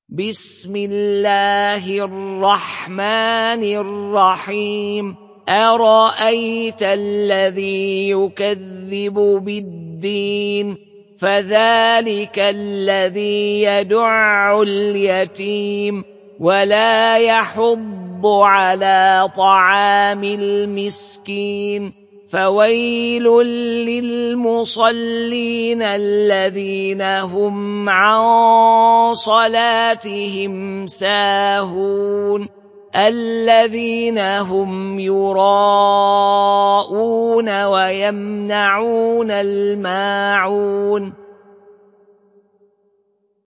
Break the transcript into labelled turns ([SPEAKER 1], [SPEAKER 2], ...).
[SPEAKER 1] بسم الله الرحمن الرحيم أرأيت الذي يكذب بالدين فذلك الذي يدع اليتيم ولا يحض على طعام المسكين فويل للمصلين الذين هم عن صلاتهم ساهون الذين هم يراءون ويمنعون الماعون